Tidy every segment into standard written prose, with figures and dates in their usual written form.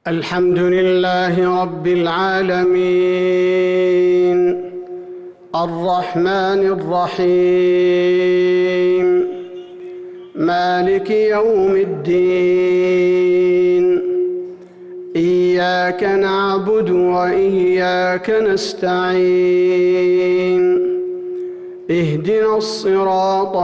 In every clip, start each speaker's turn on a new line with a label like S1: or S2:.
S1: الحمد لله رب العالمين الرحمن الرحيم مالك يوم الدين إياك نعبد وإياك نستعين اهدنا الصراط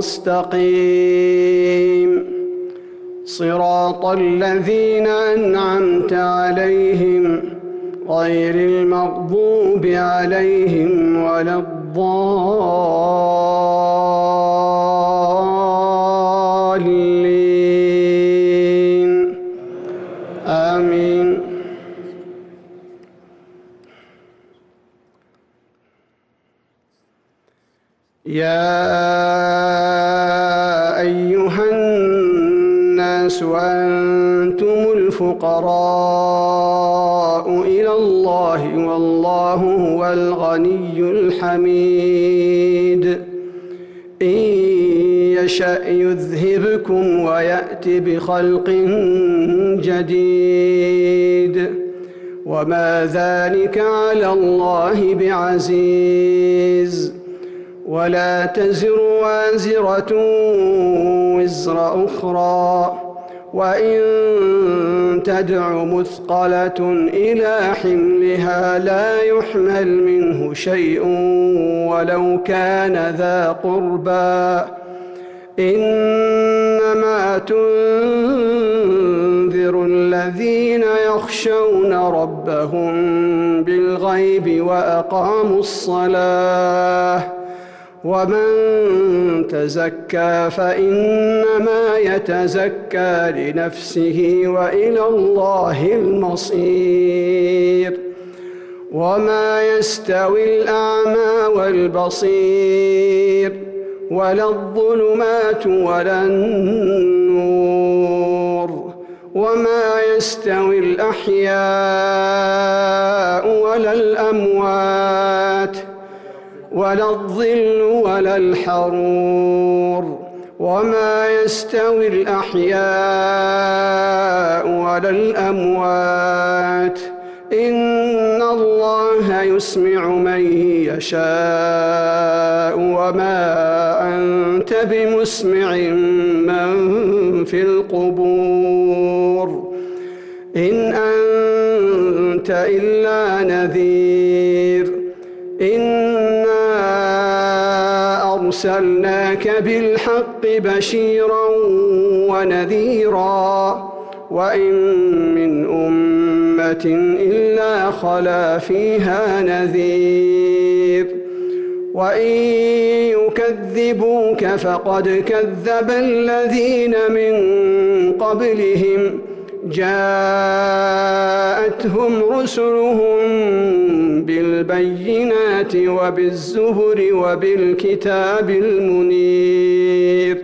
S1: المستقيم صراط الذين أنعمت عليهم غير المغضوب عليهم ولا الضالين آمين. يا أيها الناس أنتم الفقراء إلى الله والله هو الغني الحميد إن يشأ يذهبكم ويأت بخلق جديد وما ذلك على الله بعزيز ولا تزر وازرة وزر أخرى وإن تدع مثقلة إلى حملها لا يحمل منه شيء ولو كان ذا قربى إنما تنذر الذين يخشون ربهم بالغيب وأقاموا الصلاة ومن تزكى فإنما يتزكى لنفسه وإلى الله المصير وما يستوي الأعمى والبصير ولا الظلمات ولا النور وما يستوي الأحياء ولا الأموات ولا الظل ولا الحرور وما يستوي الأحياء ولا الأموات إن الله يسمع من يشاء وما أنت بمسمع من في القبور إن أنت إلا نذير أرسلناك بالحق بشيرا ونذيرا وإن من أمة إلا خلا فيها نذير وإن يكذبوك فقد كذب الذين من قبلهم جاءتهم رسلهم بالبينات وبالزبر وبالكتاب المنير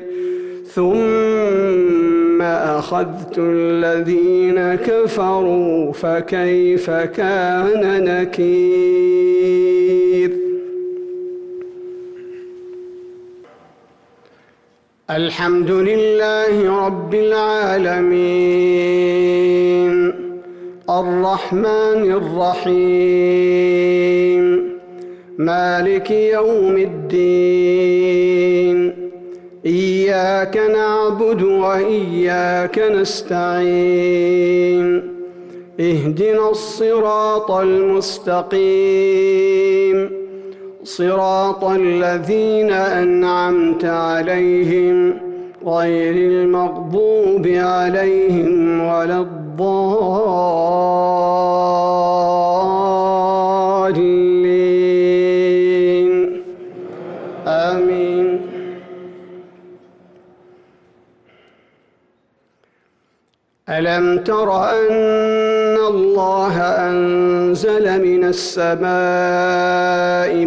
S1: ثم أخذت الذين كفروا فكيف كان نكير. الحمد لله رب العالمين الرحمن الرحيم مالك يوم الدين إياك نعبد وإياك نستعين اهدنا الصراط المستقيم صراط الذين أنعمت عليهم غير المغضوب عليهم ولا الضالين آمين. ألم تر أن الله أنزل من السماء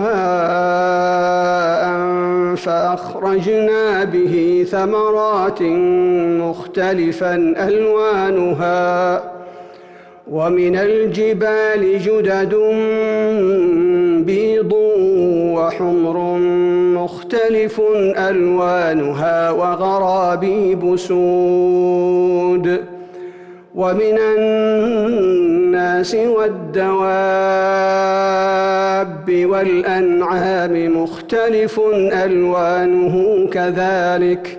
S1: ماء فأخرجنا به ثمرات مختلفا ألوانها ومن الجبال جدد بيض وحمر مختلف ألوانها وغرابيب سود ومن الناس والدواب والأنعام مختلف ألوانه كذلك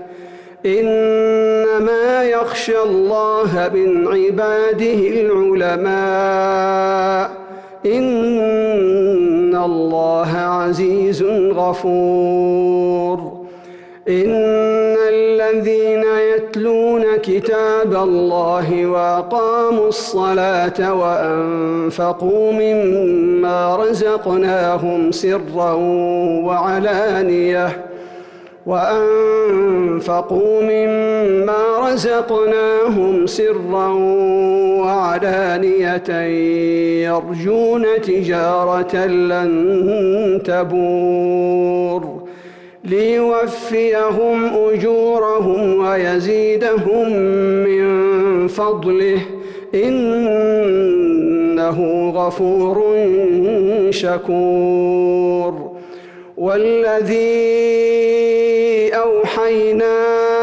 S1: إنما يخشى الله من عباده العلماء إن الله عزيز غفور إن الذين يتلون كتاب الله وأقاموا الصلاة وأنفقوا مما رزقناهم سرا وعلانية يرجون تجارة لن تبور ليوفيهم أجورهم ويزيدهم من فضله إنه غفور شكور والذي أوحينا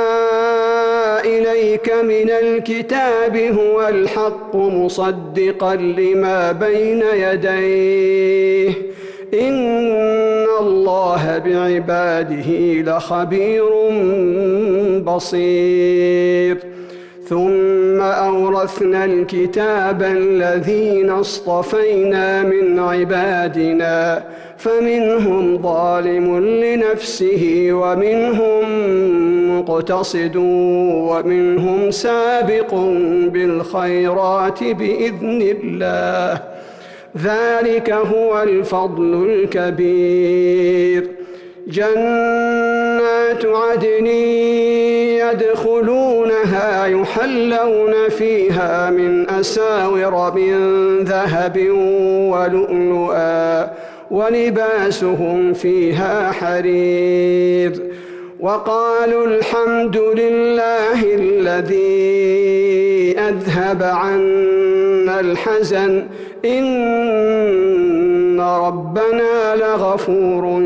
S1: إليك من الكتاب هو الحق مصدقا لما بين يديه إن الله بعباده لخبير بصير ثم أورثنا الكتاب الذين اصطفينا من عبادنا فمنهم ظالم لنفسه ومنهم مقتصد ومنهم سابق بالخيرات بإذن الله ذلك هو الفضل الكبير جنات عدن يدخلونها يحلون فيها من أساور من ذهب ولؤلؤا ولباسهم فيها حرير وقالوا الحمد لله الذي أذهب عنا الحزن إن ربنا لغفور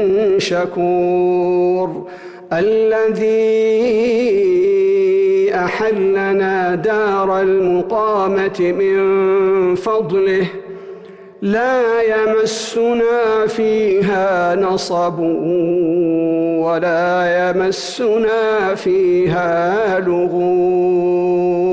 S1: شكور الذي أحلنا دار المقامة من فضله لا يمسنا فيها نصب ولا يمسنا فيها لغوب